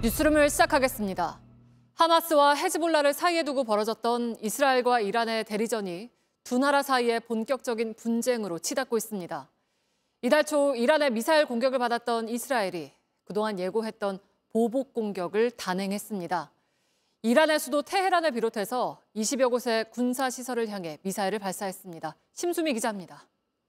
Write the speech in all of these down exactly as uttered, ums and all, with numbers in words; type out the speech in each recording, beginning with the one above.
뉴스룸을 시작하겠습니다. 하마스와 헤즈볼라를 사이에 두고 벌어졌던 이스라엘과 이란의 대리전이 두 나라 사이의 본격적인 분쟁으로 치닫고 있습니다. 이달 초 이란의 미사일 공격을 받았던 이스라엘이 그동안 예고했던 보복 공격을 단행했습니다. 이란의 수도 테헤란을 비롯해서 이십여 곳의 군사시설을 향해 미사일을 발사했습니다. 심수미 기자입니다.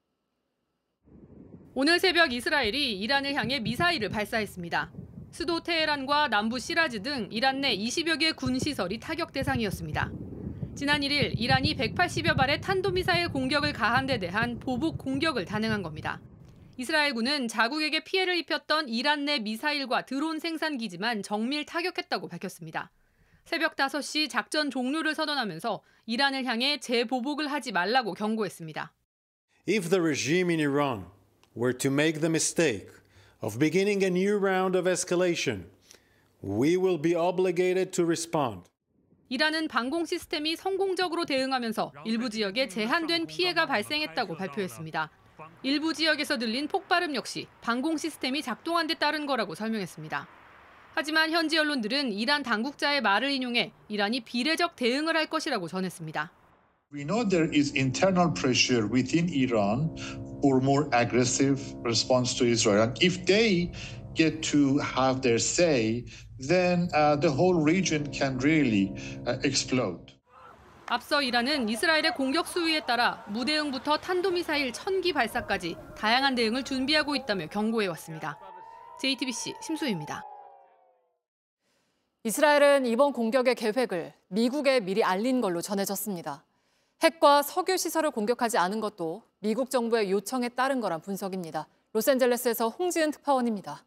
오늘 새벽 이스라엘이 이란을 향해 미사일을 발사했습니다. 수도 테헤란과 남부 시라즈 등 이란 내 이십여 개 군시설이 타격 대상이었습니다. 지난 일 일 이란이 백팔십여 발의 탄도미사일 공격을 가한 데 대한 보복 공격을 단행한 겁니다. 이스라엘군은 자국에게 피해를 입혔던 이란 내 미사일과 드론 생산 기지만 정밀 타격했다고 밝혔습니다. 새벽 다섯 시 작전 종료를 선언하면서 이란을 향해 재보복을 하지 말라고 경고했습니다. If the regime in Iran were to make the mistake of beginning a new round of escalation, we will be obligated to respond. 이란은 방공 시스템이 성공적으로 대응하면서 일부 지역에 제한된 피해가 발생했다고 발표했습니다. 일부 지역에서 들린 폭발음 역시 방공 시스템이 작동한 데 따른 거라고 설명했습니다. 하지만 현지 언론들은 이란 당국자의 말을 인용해 이란이 비례적 대응을 할 것이라고 전했습니다. We know there is internal pressure within Iran for more aggressive response to Israel. And if they get to have their say, then uh, the whole region can really uh, explode. 앞서 이란은 이스라엘의 공격 수위에 따라 무대응부터 탄도미사일 천 기 발사까지 다양한 대응을 준비하고 있다며 경고해왔습니다. 제이티비씨 심수희입니다. 이스라엘은 이번 공격의 계획을 미국에 미리 알린 걸로 전해졌습니다. 핵과 석유 시설을 공격하지 않은 것도 미국 정부의 요청에 따른 거란 분석입니다. 로스앤젤레스에서 홍지은 특파원입니다.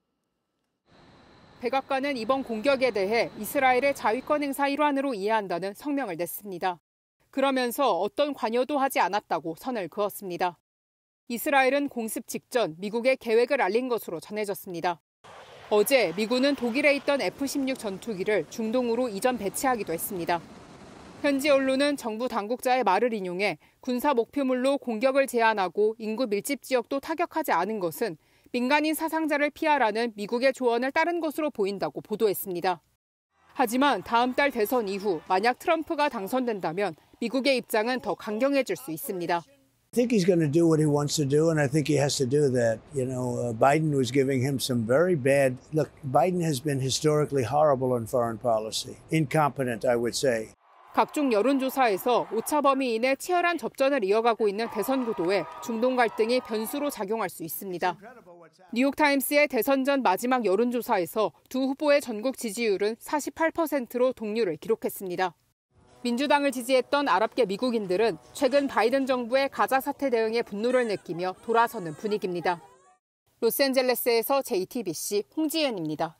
백악관은 이번 공격에 대해 이스라엘의 자위권 행사 일환으로 이해한다는 성명을 냈습니다. 그러면서 어떤 관여도 하지 않았다고 선을 그었습니다. 이스라엘은 공습 직전 미국에 계획을 알린 것으로 전해졌습니다. 어제 미군은 독일에 있던 에프 십육 전투기를 중동으로 이전 배치하기도 했습니다. 현지 언론은 정부 당국자의 말을 인용해 군사 목표물로 공격을 제한하고 인구 밀집 지역도 타격하지 않은 것은 민간인 사상자를 피하라는 미국의 조언을 따른 것으로 보인다고 보도했습니다. 하지만 다음 달 대선 이후 만약 트럼프가 당선된다면 미국의 입장은 더 강경해질 수 있습니다. I think he's going to do what he wants to do, and I think he has to do that. You know, uh, Biden was giving him some very bad. Look, Biden has been historically horrible on foreign policy, incompetent, I would say. 각종 여론조사에서 오차 범위 이내 치열한 접전을 이어가고 있는 대선 구도에 중동 갈등이 변수로 작용할 수 있습니다. 뉴욕타임스의 대선 전 마지막 여론조사에서 두 후보의 전국 지지율은 사십팔 퍼센트로 동률을 기록했습니다. 민주당을 지지했던 아랍계 미국인들은 최근 바이든 정부의 가자 사태 대응에 분노를 느끼며 돌아서는 분위기입니다. 로스앤젤레스에서 제이티비씨 홍지연입니다.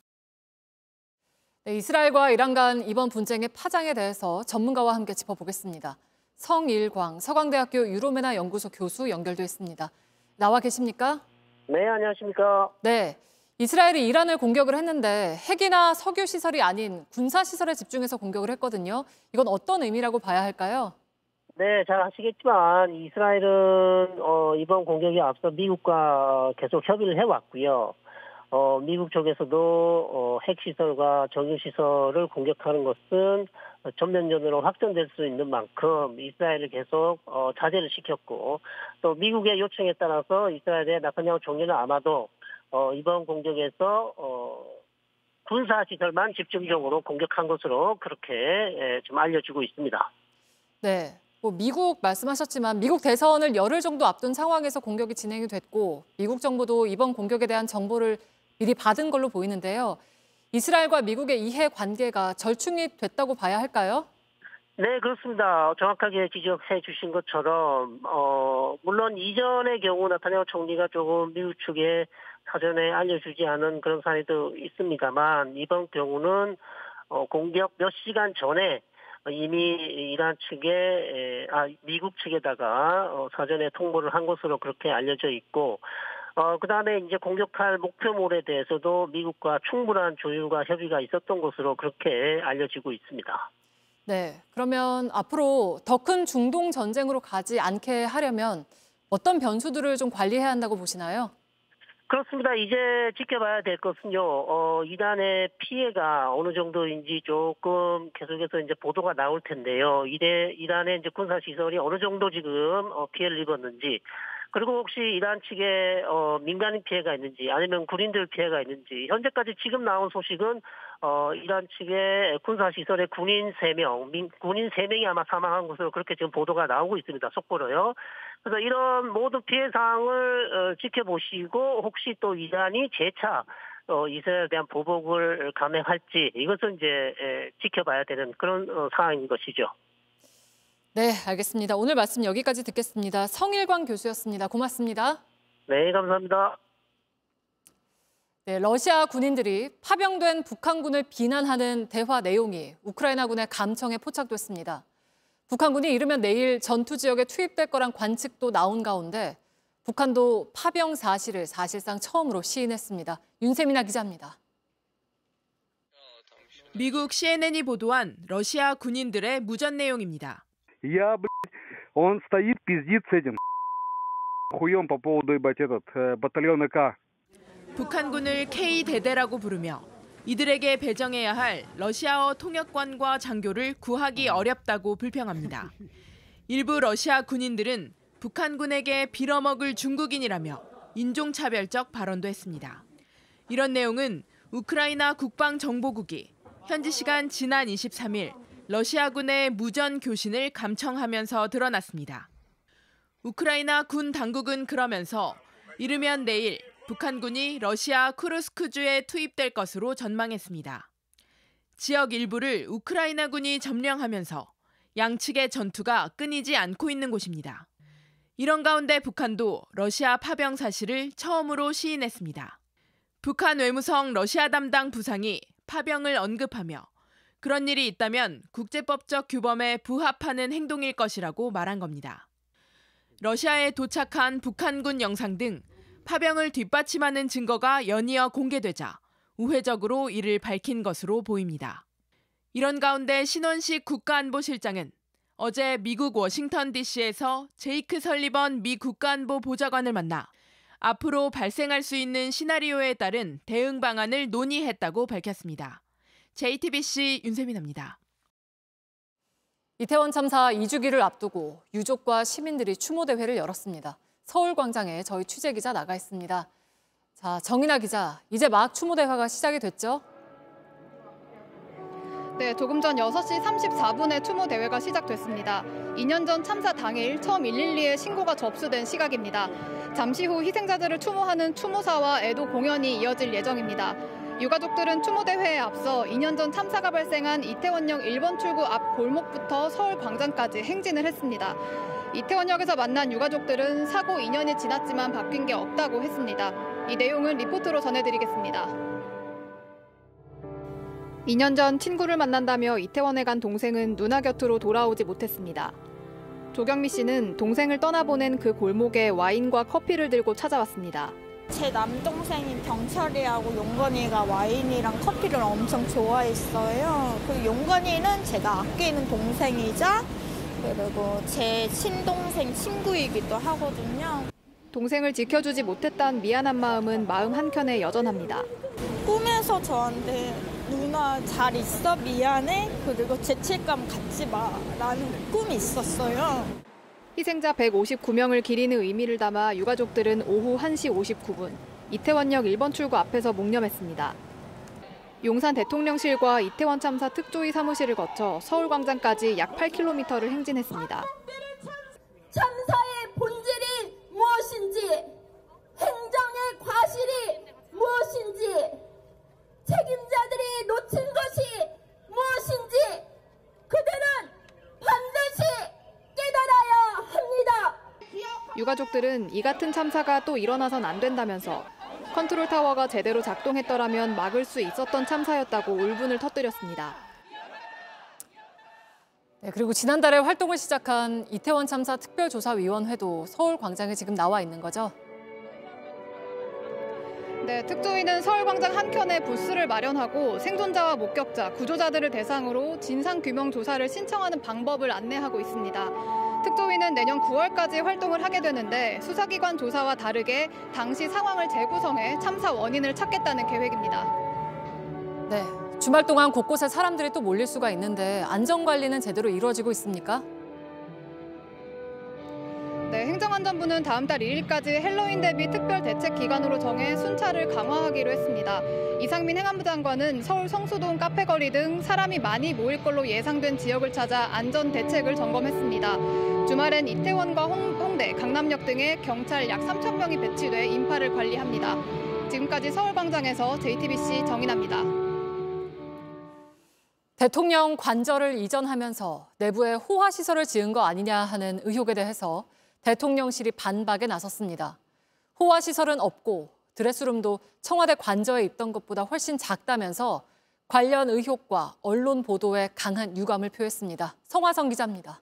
네, 이스라엘과 이란 간 이번 분쟁의 파장에 대해서 전문가와 함께 짚어보겠습니다. 성일광 서강대학교 유로메나 연구소 교수 연결돼 있습니다. 나와 계십니까? 네, 안녕하십니까? 네, 이스라엘이 이란을 공격을 했는데 핵이나 석유 시설이 아닌 군사 시설에 집중해서 공격을 했거든요. 이건 어떤 의미라고 봐야 할까요? 네, 잘 아시겠지만 이스라엘은 어, 이번 공격에 앞서 미국과 계속 협의를 해왔고요. 어, 미국 쪽에서도 어, 핵시설과 정유시설을 공격하는 것은 전면전으로 확전될 수 있는 만큼 이스라엘을 계속 어, 자제를 시켰고 또 미국의 요청에 따라서 이스라엘의 나타냐후 총리는 아마도 어, 이번 공격에서 어, 군사시설만 집중적으로 공격한 것으로 그렇게 예, 좀 알려지고 있습니다. 네, 뭐 미국 말씀하셨지만 미국 대선을 열흘 정도 앞둔 상황에서 공격이 진행이 됐고 미국 정부도 이번 공격에 대한 정보를 미리 받은 걸로 보이는데요. 이스라엘과 미국의 이해 관계가 절충이 됐다고 봐야 할까요? 네, 그렇습니다. 정확하게 지적해 주신 것처럼 어, 물론 이전의 경우 나타냐후 총리가 조금 미국 측에 사전에 알려주지 않은 그런 사례도 있습니다만 이번 경우는 어, 공격 몇 시간 전에 이미 이란 측에 아 미국 측에다가 어, 사전에 통보를 한 것으로 그렇게 알려져 있고 어, 그다음에 이제 공격할 목표물에 대해서도 미국과 충분한 조율과 협의가 있었던 것으로 그렇게 알려지고 있습니다. 네, 그러면 앞으로 더 큰 중동 전쟁으로 가지 않게 하려면 어떤 변수들을 좀 관리해야 한다고 보시나요? 그렇습니다. 이제 지켜봐야 될 것은요, 어, 이란의 피해가 어느 정도인지 조금 계속해서 이제 보도가 나올 텐데요. 이래, 이란의 이제 군사시설이 어느 정도 지금 어, 피해를 입었는지, 그리고 혹시 이란 측에 어, 민간인 피해가 있는지, 아니면 군인들 피해가 있는지, 현재까지 지금 나온 소식은 어, 이란 측의 군사시설의 군인 세 명, 민, 군인 세 명이 아마 사망한 것으로 그렇게 지금 보도가 나오고 있습니다. 속보로요. 그래서 이런 모든 피해 사항을 어, 지켜보시고 혹시 또 이란이 재차 어, 이스라엘에 대한 보복을 감행할지 이것은 이제 에, 지켜봐야 되는 그런 어, 상황인 것이죠. 네, 알겠습니다. 오늘 말씀 여기까지 듣겠습니다. 성일광 교수였습니다. 고맙습니다. 네, 감사합니다. 네, 러시아 군인들이 파병된 북한군을 비난하는 대화 내용이 우크라이나군의 감청에 포착됐습니다. 북한군이 이르면 내일 전투 지역에 투입될 거란 관측도 나온 가운데 북한도 파병 사실을 사실상 처음으로 시인했습니다. 윤세민아 기자입니다. 미국 씨엔엔이 보도한 러시아 군인들의 무전 내용입니다. Я, блядь, он стоит, пиздит с этим хуем по поводу, ебать, этот, батальона К. 북한군을 K 대대라고 부르며 이들에게 배정해야 할 러시아어 통역관과 장교를 구하기 어렵다고 불평합니다. 일부 러시아 군인들은 북한군에게 빌어먹을 중국인이라며 인종차별적 발언도 했습니다. 이런 내용은 우크라이나 국방정보국이 현지 시간 지난 이십삼 일 러시아군의 무전 교신을 감청하면서 드러났습니다. 우크라이나 군 당국은 그러면서 이르면 내일 북한군이 러시아 쿠르스크주에 투입될 것으로 전망했습니다. 지역 일부를 우크라이나군이 점령하면서 양측의 전투가 끊이지 않고 있는 곳입니다. 이런 가운데 북한도 러시아 파병 사실을 처음으로 시인했습니다. 북한 외무성 러시아 담당 부상이 파병을 언급하며 그런 일이 있다면 국제법적 규범에 부합하는 행동일 것이라고 말한 겁니다. 러시아에 도착한 북한군 영상 등 파병을 뒷받침하는 증거가 연이어 공개되자 우회적으로 이를 밝힌 것으로 보입니다. 이런 가운데 신원식 국가안보실장은 어제 미국 워싱턴 디씨에서 제이크 설리번 미 국가안보 보좌관을 만나 앞으로 발생할 수 있는 시나리오에 따른 대응 방안을 논의했다고 밝혔습니다. 제이티비씨 윤세민입니다. 이태원 참사 이 주기를 앞두고 유족과 시민들이 추모대회를 열었습니다. 서울광장에 저희 취재기자 나가 있습니다. 자, 정인아 기자, 이제 막 추모대회가 시작이 됐죠? 네, 조금 전 여섯 시 삼십사 분에 추모대회가 시작됐습니다. 이 년 전 참사 당일 처음 일일이에 신고가 접수된 시각입니다. 잠시 후 희생자들을 추모하는 추모사와 애도 공연이 이어질 예정입니다. 유가족들은 추모대회에 앞서 이 년 전 참사가 발생한 이태원역 일 번 출구 앞 골목부터 서울광장까지 행진을 했습니다. 이태원역에서 만난 유가족들은 사고 이 년이 지났지만 바뀐 게 없다고 했습니다. 이 내용은 리포트로 전해드리겠습니다. 이 년 전 친구를 만난다며 이태원에 간 동생은 누나 곁으로 돌아오지 못했습니다. 조경미 씨는 동생을 떠나보낸 그 골목에 와인과 커피를 들고 찾아왔습니다. 제 남동생인 병철이하고 용건이가 와인이랑 커피를 엄청 좋아했어요. 그리고 용건이는 제가 아끼는 동생이자 그리고 제 친동생 친구이기도 하거든요. 동생을 지켜주지 못했다는 미안한 마음은 마음 한켠에 여전합니다. 꿈에서 저한테 누나 잘 있어? 미안해? 그리고 죄책감 갖지 마 라는 꿈이 있었어요. 희생자 백오십구 명을 기리는 의미를 담아 유가족들은 오후 한 시 오십구 분 이태원역 일 번 출구 앞에서 묵념했습니다. 용산 대통령실과 이태원 참사 특조위 사무실을 거쳐 서울광장까지 약 팔 킬로미터를 행진했습니다. 참사의 본질이 무엇인지, 행정의 과실이 무엇인지, 책임자들이 놓친 것이 무엇인지 그들은 반드시 깨달아야 합니다. 유가족들은 이 같은 참사가 또 일어나선 안 된다면서 컨트롤타워가 제대로 작동했더라면 막을 수 있었던 참사였다고 울분을 터뜨렸습니다. 네, 그리고 지난달에 활동을 시작한 이태원 참사 특별조사위원회도 서울광장에 지금 나와 있는 거죠? 네, 특조위는 서울광장 한켠에 부스를 마련하고 생존자와 목격자, 구조자들을 대상으로 진상규명 조사를 신청하는 방법을 안내하고 있습니다. 특조위는 내년 구월까지 활동을 하게 되는데 수사기관 조사와 다르게 당시 상황을 재구성해 참사 원인을 찾겠다는 계획입니다. 네, 주말 동안 곳곳에 사람들이 또 몰릴 수가 있는데 안전관리는 제대로 이루어지고 있습니까? 네, 행정안전부는 다음 달 일 일까지 헬로윈 대비 특별 대책 기간으로 정해 순찰을 강화하기로 했습니다. 이상민 행안부 장관은 서울 성수동 카페거리 등 사람이 많이 모일 걸로 예상된 지역을 찾아 안전 대책을 점검했습니다. 주말엔 이태원과 홍대, 강남역 등에 경찰 약 삼천 명이 배치돼 인파를 관리합니다. 지금까지 서울광장에서 제이티비씨 정인아입니다. 대통령 관저를 이전하면서 내부에 호화시설을 지은 거 아니냐 하는 의혹에 대해서 대통령실이 반박에 나섰습니다. 호화시설은 없고 드레스룸도 청와대 관저에 있던 것보다 훨씬 작다면서 관련 의혹과 언론 보도에 강한 유감을 표했습니다. 성화성 기자입니다.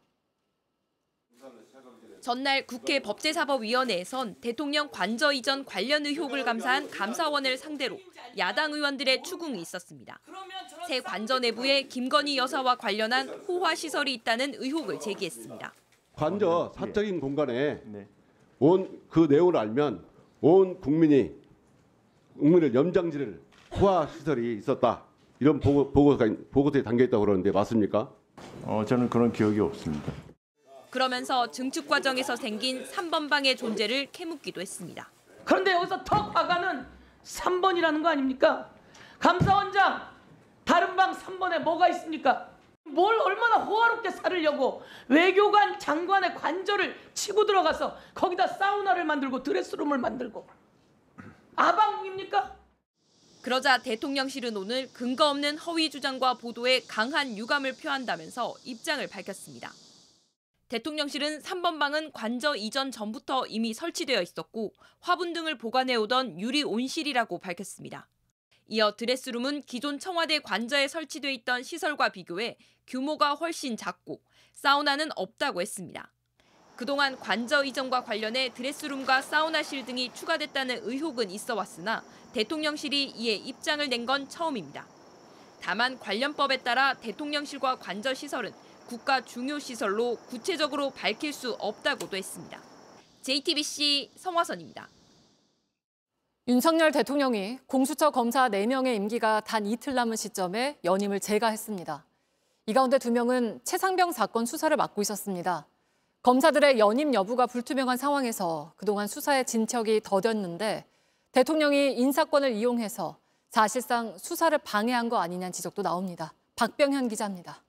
전날 국회 법제사법위원회에선 대통령 관저 이전 관련 의혹을 감사한 감사원을 상대로 야당 의원들의 추궁이 있었습니다. 새 관저 내부에 김건희 여사와 관련한 호화시설이 있다는 의혹을 제기했습니다. 관저 사적인 공간에 온 그 내용을 알면 온 국민이 국민을 염장지를 호화시설이 있었다. 이런 보고, 보고가, 보고서에 담겨있다고 그러는데 맞습니까? 어, 저는 그런 기억이 없습니다. 그러면서 증축 과정에서 생긴 삼 번 방의 존재를 캐묻기도 했습니다. 그런데 여기서 더 화가는 삼 번이라는 거 아닙니까? 감사원장, 다른 방 삼 번에 뭐가 있습니까? 뭘 얼마나 호화롭게 살으려고 외교관 장관의 관저를 치고 들어가서 거기다 사우나를 만들고 드레스룸을 만들고 아방입니까? 그러자 대통령실은 오늘 근거 없는 허위 주장과 보도에 강한 유감을 표한다면서 입장을 밝혔습니다. 대통령실은 삼 번 방은 관저 이전 전부터 이미 설치되어 있었고 화분 등을 보관해오던 유리 온실이라고 밝혔습니다. 이어 드레스룸은 기존 청와대 관저에 설치돼 있던 시설과 비교해 규모가 훨씬 작고 사우나는 없다고 했습니다. 그동안 관저 이전과 관련해 드레스룸과 사우나실 등이 추가됐다는 의혹은 있어 왔으나 대통령실이 이에 입장을 낸 건 처음입니다. 다만 관련법에 따라 대통령실과 관저 시설은 국가 중요 시설로 구체적으로 밝힐 수 없다고도 했습니다. 제이티비씨 성화선입니다. 윤석열 대통령이 공수처 검사 네 명의 임기가 단 이틀 남은 시점에 연임을 재가했습니다. 이 가운데 두 명은 최상병 사건 수사를 맡고 있었습니다. 검사들의 연임 여부가 불투명한 상황에서 그동안 수사의 진척이 더뎠는데 대통령이 인사권을 이용해서 사실상 수사를 방해한 거 아니냐는 지적도 나옵니다. 박병현 기자입니다.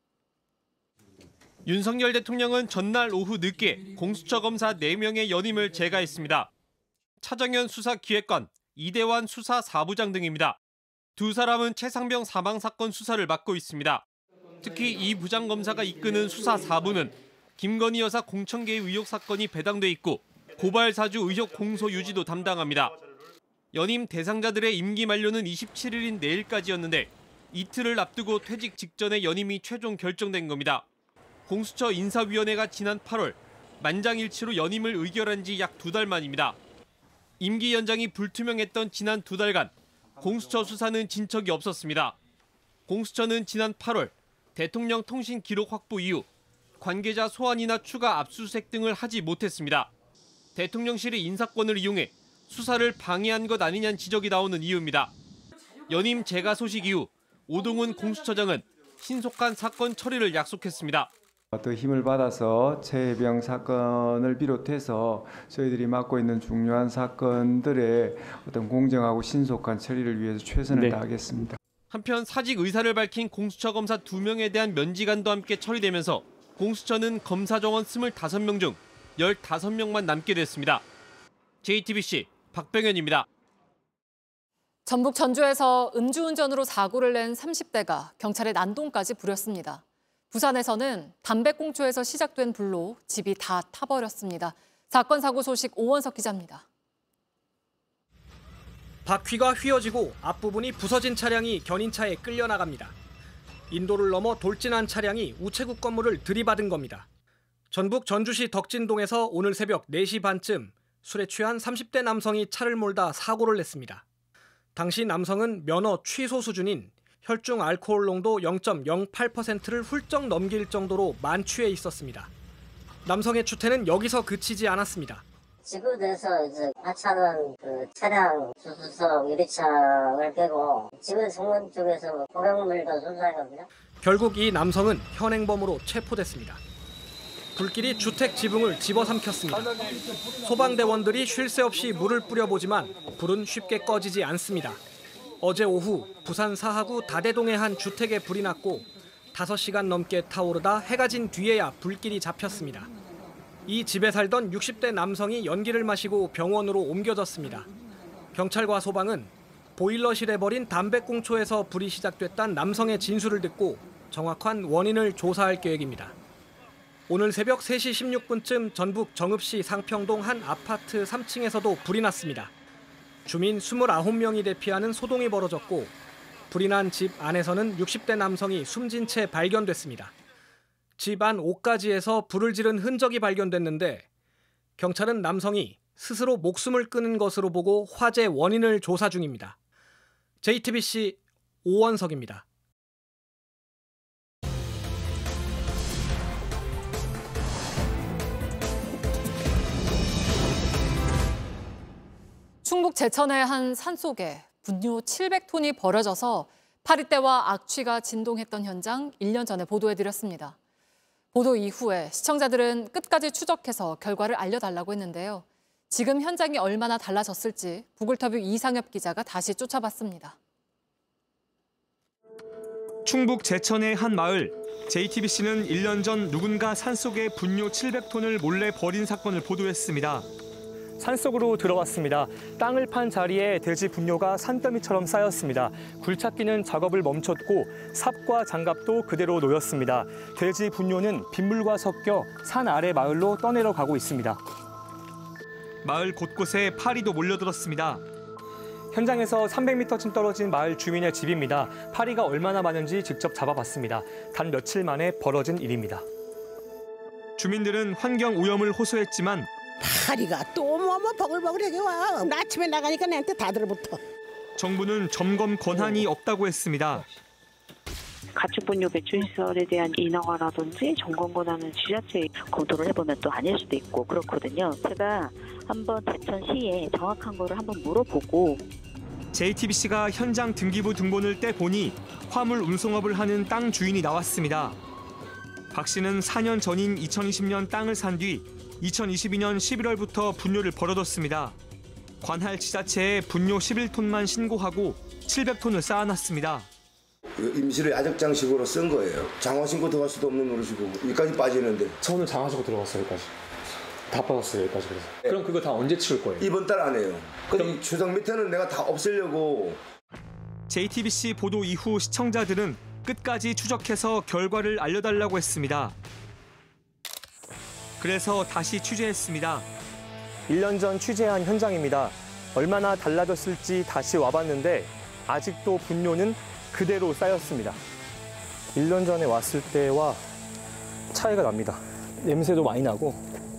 윤석열 대통령은 전날 오후 늦게 공수처 검사 네 명의 연임을 재가했습니다. 차정현 수사기획관, 이대환 수사사부장 등입니다. 두 사람은 최상병 사망 사건 수사를 맡고 있습니다. 특히 이 부장검사가 이끄는 수사사부는 김건희 여사 공천계의 의혹 사건이 배당돼 있고 고발 사주 의혹 공소 유지도 담당합니다. 연임 대상자들의 임기 만료는 이십칠 일인 내일까지였는데 이틀을 앞두고 퇴직 직전에 연임이 최종 결정된 겁니다. 공수처 인사위원회가 지난 팔월 만장일치로 연임을 의결한 지 약 두 달 만입니다. 임기 연장이 불투명했던 지난 두 달간 공수처 수사는 진척이 없었습니다. 공수처는 지난 팔월 대통령 통신 기록 확보 이후 관계자 소환이나 추가 압수수색 등을 하지 못했습니다. 대통령실의 인사권을 이용해 수사를 방해한 것 아니냐는 지적이 나오는 이유입니다. 연임 재가 소식 이후 오동훈 공수처장은 신속한 사건 처리를 약속했습니다. 더 힘을 받아서 최혜병 사건을 비롯해서 저희들이 맡고 있는 중요한 사건들의 어떤 공정하고 신속한 처리를 위해서 최선을 네. 다하겠습니다. 한편 사직 의사를 밝힌 공수처 검사 두 명에 대한 면직안도 함께 처리되면서 공수처는 검사 정원 스물다섯 명 중 열다섯 명만 남게 됐습니다. 제이티비씨 박병현입니다. 전북 전주에서 음주운전으로 사고를 낸 삼십 대가 경찰에 난동까지 부렸습니다. 부산에서는 담배꽁초에서 시작된 불로 집이 다 타버렸습니다. 사건 사고 소식 오원석 기자입니다. 바퀴가 휘어지고 앞부분이 부서진 차량이 견인차에 끌려나갑니다. 인도를 넘어 돌진한 차량이 우체국 건물을 들이받은 겁니다. 전북 전주시 덕진동에서 오늘 새벽 네 시 반쯤 술에 취한 삼십 대 남성이 차를 몰다 사고를 냈습니다. 당시 남성은 면허 취소 수준인 혈중 알코올 농도 영 점 영팔 퍼센트를 훌쩍 넘길 정도로 만취해 있었습니다. 남성의 추태는 여기서 그치지 않았습니다. 지구대에서 이제 하차하는 그 차량, 주수석, 유리창을 깨고 지구 정문 쪽에서 고객물도 손상했거든요. 결국 이 남성은 현행범으로 체포됐습니다. 불길이 주택 지붕을 집어삼켰습니다. 소방대원들이 쉴 새 없이 물을 뿌려보지만 불은 쉽게 꺼지지 않습니다. 어제 오후 부산 사하구 다대동의 한 주택에 불이 났고 다섯 시간 넘게 타오르다 해가 진 뒤에야 불길이 잡혔습니다. 이 집에 살던 육십 대 남성이 연기를 마시고 병원으로 옮겨졌습니다. 경찰과 소방은 보일러실에 버린 담배꽁초에서 불이 시작됐다는 남성의 진술을 듣고 정확한 원인을 조사할 계획입니다. 오늘 새벽 세 시 십육 분쯤 전북 정읍시 상평동 한 아파트 삼 층에서도 불이 났습니다. 주민 이십구 명이 대피하는 소동이 벌어졌고 불이 난 집 안에서는 육십 대 남성이 숨진 채 발견됐습니다. 집 안 옷가지에서 불을 지른 흔적이 발견됐는데 경찰은 남성이 스스로 목숨을 끊은 것으로 보고 화재 원인을 조사 중입니다. 제이티비씨 오원석입니다. 충북 제천의 한 산속에 분뇨 칠백 톤이 버려져서 파리떼와 악취가 진동했던 현장 일 년 전에 보도해드렸습니다. 보도 이후에 시청자들은 끝까지 추적해서 결과를 알려달라고 했는데요. 지금 현장이 얼마나 달라졌을지 북울터뷰 이상엽 기자가 다시 쫓아봤습니다. 충북 제천의 한 마을. 제이티비씨는 일 년 전 누군가 산속에 분뇨 칠백 톤을 몰래 버린 사건을 보도했습니다. 산속으로 들어왔습니다. 땅을 판 자리에 돼지 분뇨가 산더미처럼 쌓였습니다. 굴착기는 작업을 멈췄고 삽과 장갑도 그대로 놓였습니다. 돼지 분뇨는 빗물과 섞여 산 아래 마을로 떠내려가고 있습니다. 마을 곳곳에 파리도 몰려들었습니다. 현장에서 삼백 미터쯤 떨어진 마을 주민의 집입니다. 파리가 얼마나 많은지 직접 잡아봤습니다. 단 며칠 만에 벌어진 일입니다. 주민들은 환경 오염을 호소했지만 파리가 또 뭐 뭐 버글버글하게 와. 나 아침에 나가니까 내한테 다 들어붙어. 정부는 점검 권한이 없다고 했습니다. 가축분뇨 배출 시설에 대한 인허가라든지 점검 권한은 지자체에 검토를 해보면 또 아닐 수도 있고 그렇거든요. 제가 한번 제천시에 정확한 거를 한번 물어보고. 제이티비씨가 현장 등기부 등본을 떼보니 화물 운송업을 하는 땅 주인이 나왔습니다. 박 씨는 사 년 전인 이천이십 년 땅을 산 뒤 이천이십이 년 십일월부터 분뇨를 벌어뒀습니다. 관할 지자체에 분뇨 십일 톤만 신고하고 칠백 톤을 쌓아놨습니다. 임시로 야적장식으로 쓴 거예요. 장화 신고 들어갈 수도 없는 노릇이고 여기까지 빠지는데. 저 오늘 장화 신고 들어갔어요, 여기까지. 다 빠졌어요, 여기까지. 그래서. 네. 그럼 그거 다 언제 치울 거예요? 이번 달 안에요. 그럼 추석 밑에는 내가 다 없애려고. 제이티비씨 보도 이후 시청자들은 끝까지 추적해서 결과를 알려달라고 했습니다. 그래서 다시 취재했습니다. 일 년 전 취재한 현장입니다. 얼마나 달라졌을지 다시 와봤는데 아직도 분뇨는 그대로 쌓였습니다. 일 년 전에 왔을 때와 차이가 납니다. 냄새도 많이 나고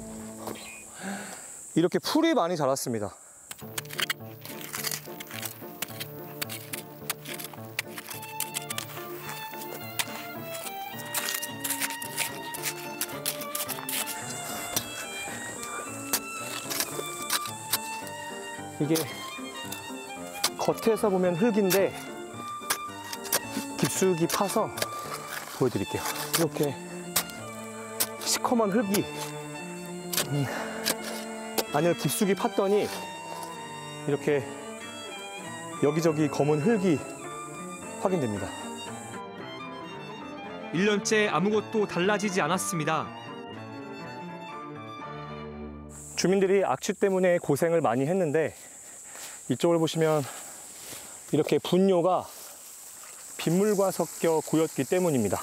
이렇게 풀이 많이 자랐습니다. 이게 겉에서 보면 흙인데 깊숙이 파서 보여드릴게요. 이렇게 시커먼 흙이 음, 안을 깊숙이 팠더니 이렇게 여기저기 검은 흙이 확인됩니다. 일 년째 아무것도 달라지지 않았습니다. 주민들이 악취 때문에 고생을 많이 했는데 이쪽을 보시면 이렇게 분뇨가 빗물과 섞여 고였기 때문입니다.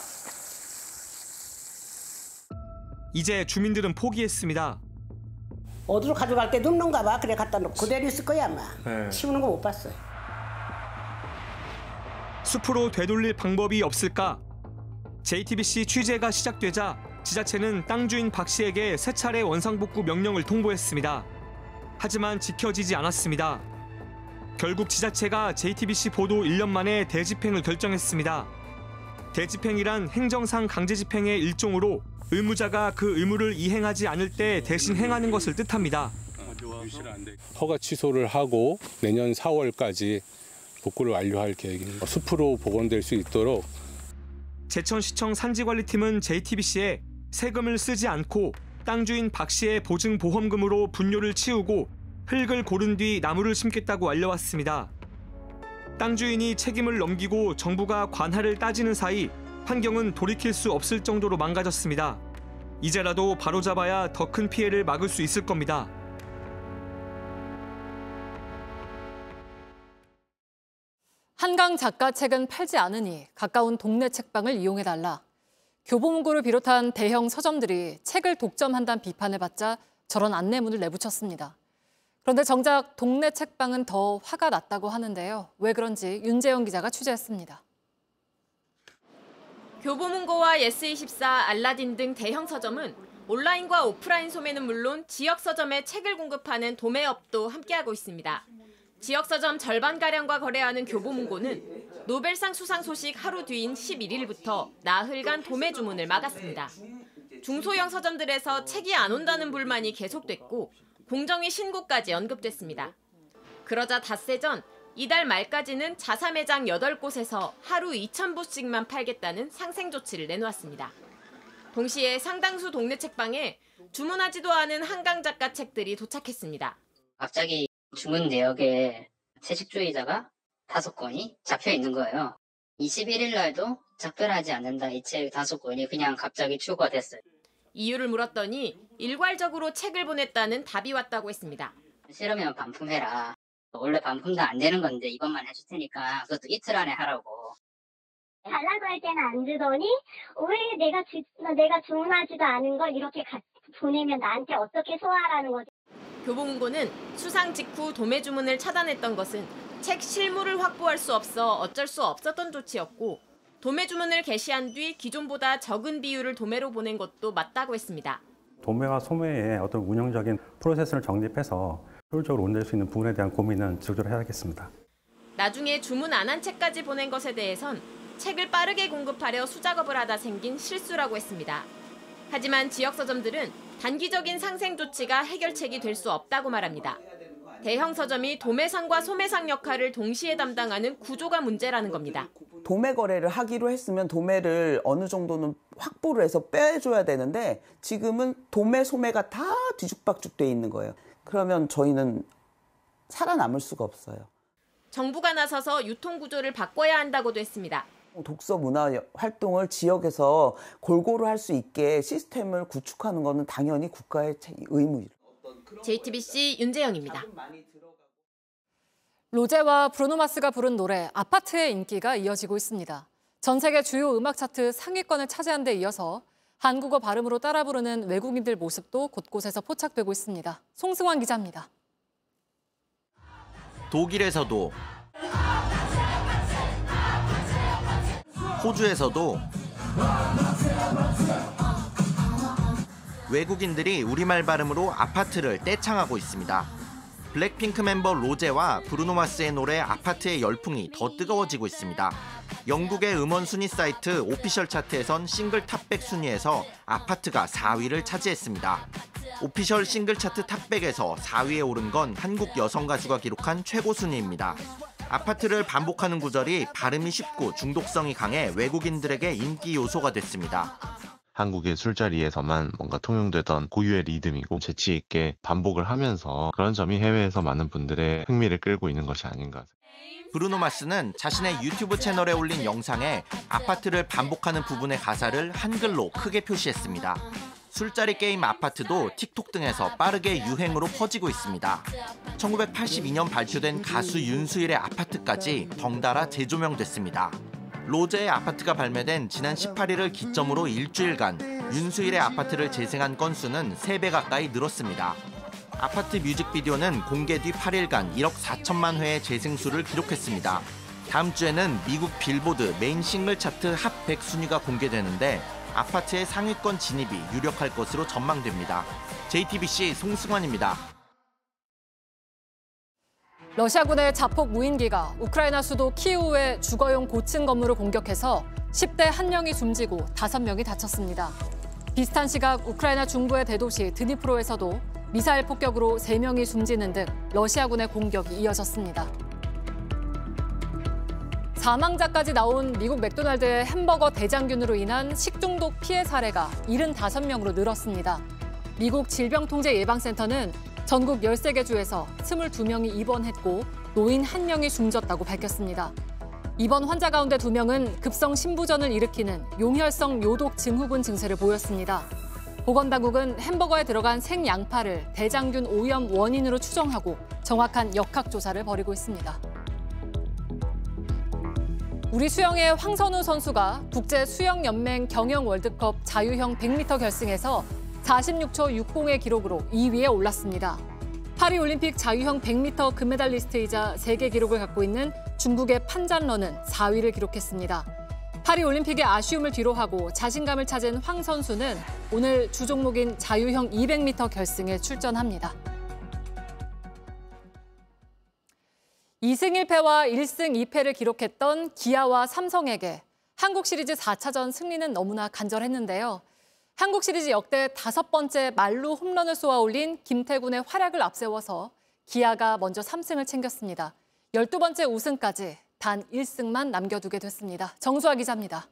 이제 주민들은 포기했습니다. 어디로 가져갈 데도 없는가 봐. 그래 갖다 놓고 그대로 있을 거야 아마. 네. 치우는 거 못 봤어요. 숲으로 되돌릴 방법이 없을까? 제이티비씨 취재가 시작되자 지자체는 땅 주인 박 씨에게 세 차례 원상복구 명령을 통보했습니다. 하지만 지켜지지 않았습니다. 결국 지자체가 제이티비씨 보도 일 년 만에 대집행을 결정했습니다. 대집행이란 행정상 강제집행의 일종으로 의무자가 그 의무를 이행하지 않을 때 대신 행하는 것을 뜻합니다. 허가 취소를 하고 내년 사월까지 복구를 완료할 계획입니다. 숲으로 복원될 수 있도록. 제천시청 산지관리팀은 제이티비씨에 세금을 쓰지 않고 땅 주인 박 씨의 보증 보험금으로 분뇨를 치우고 흙을 고른 뒤 나무를 심겠다고 알려왔습니다. 땅 주인이 책임을 넘기고 정부가 관할을 따지는 사이 환경은 돌이킬 수 없을 정도로 망가졌습니다. 이제라도 바로잡아야 더 큰 피해를 막을 수 있을 겁니다. 한강 작가 책은 팔지 않으니 가까운 동네 책방을 이용해달라. 교보문고를 비롯한 대형 서점들이 책을 독점한다는 비판을 받자 저런 안내문을 내붙였습니다. 그런데 정작 동네 책방은 더 화가 났다고 하는데요. 왜 그런지 윤재영 기자가 취재했습니다. 교보문고와 예스이십사, 알라딘 등 대형 서점은 온라인과 오프라인 소매는 물론 지역 서점에 책을 공급하는 도매업도 함께하고 있습니다. 지역 서점 절반가량과 거래하는 교보문고는 노벨상 수상 소식 하루 뒤인 십일 일부터 나흘간 도매 주문을 막았습니다. 중소형 서점들에서 책이 안 온다는 불만이 계속됐고 공정위 신고까지 언급됐습니다. 그러자 닷새 전 이달 말까지는 자사 매장 여덟 곳에서 하루 이천 부씩만 팔겠다는 상생 조치를 내놓았습니다. 동시에 상당수 동네 책방에 주문하지도 않은 한강 작가 책들이 도착했습니다. 갑자기 주문 내역에 채식주의자가 다섯 건이 잡혀 있는 거예요. 이십일 일 날도 작별하지 않는다 이 책 다섯 건이 그냥 갑자기 추가가 됐어요. 이유를 물었더니 일괄적으로 책을 보냈다는 답이 왔다고 했습니다. 싫으면 반품해라. 원래 반품도 안 되는 건데 이것만 해줄 테니까 그것도 이틀 안에 하라고. 달라고 할 때는 안 주더니 왜 내가 주, 내가 주문하지도 않은 걸 이렇게 가, 보내면 나한테 어떻게 소화하라는 거지. 교보문고는 수상 직후 도매 주문을 차단했던 것은 책 실물을 확보할 수 없어 어쩔 수 없었던 조치였고 도매 주문을 개시한 뒤 기존보다 적은 비율을 도매로 보낸 것도 맞다고 했습니다. 도매와 소매의 어떤 운영적인 프로세스를 정립해서 효율적으로 운영될 수 있는 부분에 대한 고민은 지속적으로 해야겠습니다. 나중에 주문 안 한 책까지 보낸 것에 대해선 책을 빠르게 공급하려 수작업을 하다 생긴 실수라고 했습니다. 하지만 지역 서점들은 단기적인 상생 조치가 해결책이 될 수 없다고 말합니다. 대형 서점이 도매상과 소매상 역할을 동시에 담당하는 구조가 문제라는 겁니다. 도매 거래를 하기로 했으면 도매를 어느 정도는 확보를 해서 빼줘야 되는데 지금은 도매, 소매가 다 뒤죽박죽 돼 있는 거예요. 그러면 저희는 살아남을 수가 없어요. 정부가 나서서 유통 구조를 바꿔야 한다고도 했습니다. 독서 문화 활동을 지역에서 골고루 할 수 있게 시스템을 구축하는 것은 당연히 국가의 의무예요. 제이티비씨 윤재영입니다. 로제와 브루노마스가 부른 노래 아파트의 인기가 이어지고 있습니다. 전 세계 주요 음악 차트 상위권을 차지한 데 이어서 한국어 발음으로 따라 부르는 외국인들 모습도 곳곳에서 포착되고 있습니다. 송승환 기자입니다. 독일에서도 호주에서도 외국인들이 우리말 발음으로 아파트를 떼창하고 있습니다. 블랙핑크 멤버 로제와 브루노마스의 노래 아파트의 열풍이 더 뜨거워지고 있습니다. 영국의 음원 순위 사이트 오피셜 차트에선 싱글 탑백 순위에서 아파트가 사 위를 차지했습니다. 오피셜 싱글 차트 탑백에서 사 위에 오른 건 한국 여성 가수가 기록한 최고 순위입니다. 아파트를 반복하는 구절이 발음이 쉽고 중독성이 강해 외국인들에게 인기 요소가 됐습니다. 한국의 술자리에서만 뭔가 통용되던 고유의 리듬이고 재치 있게 반복을 하면서 그런 점이 해외에서 많은 분들의 흥미를 끌고 있는 것이 아닌가. 브루노마스는 자신의 유튜브 채널에 올린 영상에 아파트를 반복하는 부분의 가사를 한글로 크게 표시했습니다. 술자리 게임 아파트도 틱톡 등에서 빠르게 유행으로 퍼지고 있습니다. 천구백팔십이 년 발표된 가수 윤수일의 아파트까지 덩달아 재조명됐습니다. 로제의 아파트가 발매된 지난 십팔 일을 기점으로 일주일간 윤수일의 아파트를 재생한 건수는 세 배 가까이 늘었습니다. 아파트 뮤직비디오는 공개 뒤 팔 일간 일억 사천만 회의 재생수를 기록했습니다. 다음 주에는 미국 빌보드 메인 싱글 차트 핫 백 순위가 공개되는데 아파트의 상위권 진입이 유력할 것으로 전망됩니다. 제이티비씨 송승환입니다. 러시아군의 자폭 무인기가 우크라이나 수도 키이우의 주거용 고층 건물을 공격해서 십 대 한 명이 숨지고 다섯 명이 다쳤습니다. 비슷한 시각 우크라이나 중부의 대도시 드니프로에서도 미사일 폭격으로 세 명이 숨지는 등 러시아군의 공격이 이어졌습니다. 사망자까지 나온 미국 맥도날드의 햄버거 대장균으로 인한 식중독 피해 사례가 칠십오 명으로 늘었습니다. 미국 질병통제예방센터는 전국 열세 개 주에서 이십이 명이 입원했고 노인 한 명이 숨졌다고 밝혔습니다. 입원 환자 가운데 두 명은 급성 신부전을 일으키는 용혈성 요독 증후군 증세를 보였습니다. 보건당국은 햄버거에 들어간 생양파를 대장균 오염 원인으로 추정하고 정확한 역학조사를 벌이고 있습니다. 우리 수영의 황선우 선수가 국제수영연맹 경영 월드컵 자유형 백 미터 결승에서 사십육 초 육십의 기록으로 이 위에 올랐습니다. 파리올림픽 자유형 백 미터 금메달리스트이자 세계 기록을 갖고 있는 중국의 판잔러는 사 위를 기록했습니다. 파리올림픽의 아쉬움을 뒤로하고 자신감을 찾은 황 선수는 오늘 주종목인 자유형 이백 미터 결승에 출전합니다. 이 승 일 패와 일 승 이 패를 기록했던 기아와 삼성에게 한국 시리즈 사 차전 승리는 너무나 간절했는데요. 한국 시리즈 역대 다섯 번째 말루 홈런을 쏘아 올린 김태군의 활약을 앞세워서 기아가 먼저 삼 승을 챙겼습니다. 열두 번째 우승까지 단 일 승만 남겨두게 됐습니다. 정수아 기자입니다.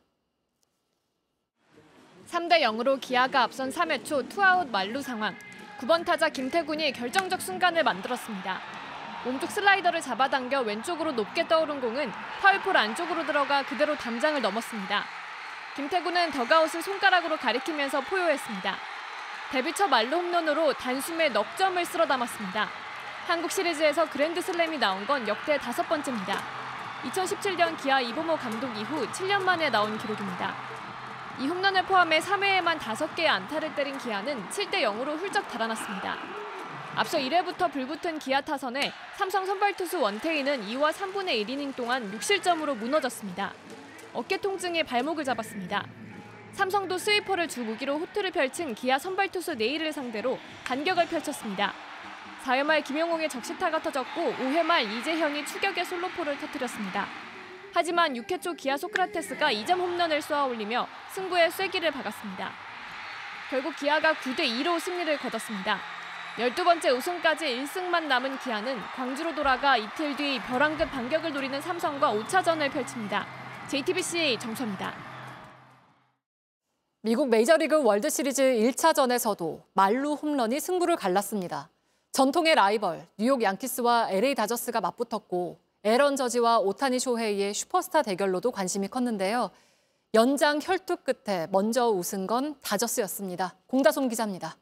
삼 대 영으로 기아가 앞선 삼 회 초 투아웃 만루 상황. 구 번 타자 김태군이 결정적 순간을 만들었습니다. 몸쪽 슬라이더를 잡아당겨 왼쪽으로 높게 떠오른 공은 파울폴 안쪽으로 들어가 그대로 담장을 넘었습니다. 김태군은 더가웃을 손가락으로 가리키면서 포효했습니다. 데뷔 첫 말루 홈런으로 단숨에 넉 점을 쓸어 담았습니다. 한국 시리즈에서 그랜드슬램이 나온 건 역대 다섯 번째입니다. 이천십칠 년 기아 이범호 감독 이후 칠 년 만에 나온 기록입니다. 이 홈런을 포함해 삼 회에만 다섯 개의 안타를 때린 기아는 칠 대 영으로 훌쩍 달아났습니다. 앞서 일 회부터 불붙은 기아 타선에 삼성 선발 투수 원태인은 이와 삼분의 일 이닝 동안 육 실점으로 무너졌습니다. 어깨 통증에 발목을 잡았습니다. 삼성도 스위퍼를 주 무기로 호투를 펼친 기아 선발 투수 네일을 상대로 반격을 펼쳤습니다. 사 회 말 김영웅의 적시타가 터졌고 오 회 말 이재현이 추격의 솔로포를 터뜨렸습니다. 하지만 육 회 초 기아 소크라테스가 이 점 홈런을 쏘아 올리며 승부에 쐐기를 박았습니다. 결국 기아가 구 대 이로 승리를 거뒀습니다. 열두 번째 우승까지 일 승만 남은 기아는 광주로 돌아가 이틀 뒤 벼랑끝 반격을 노리는 삼성과 오 차전을 펼칩니다. 제이티비씨 정수입니다. 미국 메이저리그 월드시리즈 일 차전에서도 말루 홈런이 승부를 갈랐습니다. 전통의 라이벌 뉴욕 양키스와 엘에이 다저스가 맞붙었고 에런 저지와 오타니 쇼헤이의 슈퍼스타 대결로도 관심이 컸는데요. 연장 혈투 끝에 먼저 웃은 건 다저스였습니다. 공다솜 기자입니다.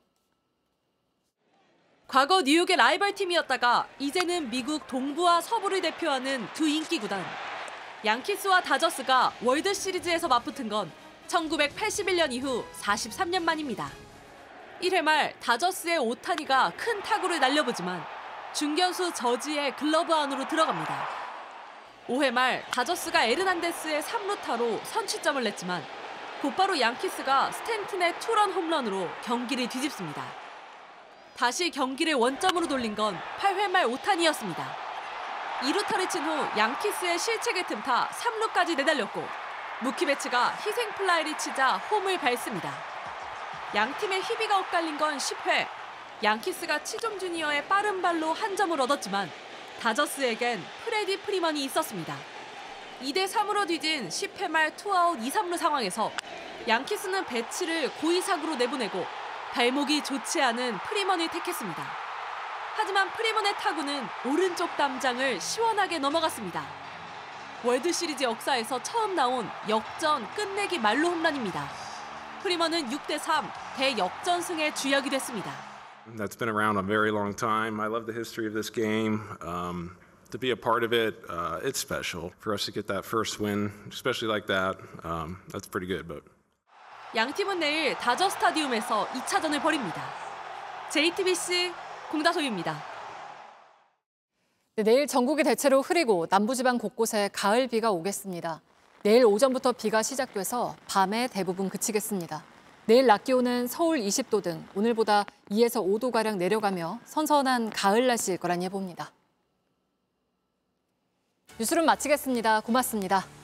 과거 뉴욕의 라이벌 팀이었다가 이제는 미국 동부와 서부를 대표하는 두 인기 구단. 양키스와 다저스가 월드시리즈에서 맞붙은 건 천구백팔십일 년 이후 사십삼 년 만입니다. 일 회 말 다저스의 오타니가 큰 타구를 날려보지만 중견수 저지의 글러브 안으로 들어갑니다. 오 회 말 다저스가 에르난데스의 삼 루타로 선취점을 냈지만 곧바로 양키스가 스탠튼의 투런 홈런으로 경기를 뒤집습니다. 다시 경기를 원점으로 돌린 건 팔 회 말 오타니였습니다. 이 루타를 친 후 양키스의 실책을 틈타 삼 루까지 내달렸고 무키베츠가 희생 플라이를 치자 홈을 밟습니다. 양팀의 희비가 엇갈린 건 십 회. 양키스가 치종 주니어의 빠른 발로 한 점을 얻었지만 다저스에겐 프레디 프리먼이 있었습니다. 이 대 삼으로 뒤진 십 회 말 투아웃 이, 삼 루 상황에서 양키스는 배치를 고의사구로 내보내고 발목이 좋지 않은 프리먼을 택했습니다. 하지만 프리먼의 타구는 오른쪽 담장을 시원하게 넘어갔습니다. 월드시리즈 역사에서 처음 나온 역전 끝내기 말루 홈런입니다. 프리먼은 육 대 삼 대역전승의 주역이 됐습니다. That's been around a very long time. I love the history of this game. Um, to be a part of it, uh, it's special. For us to get that first win, especially like that, um, that's pretty good. But 양팀은 내일 다저 스타디움에서 이 차전을 벌입니다. 제이티비씨 공다솜입니다. 네, 내일 전국이 대체로 흐리고 남부지방 곳곳에 가을 비가 오겠습니다. 내일 오전부터 비가 시작돼서 밤에 대부분 그치겠습니다. 내일 낮 기온은 서울 이십 도 등 오늘보다 이에서 오 도가량 내려가며 선선한 가을 날씨일 거란 예보입니다. 뉴스룸 마치겠습니다. 고맙습니다.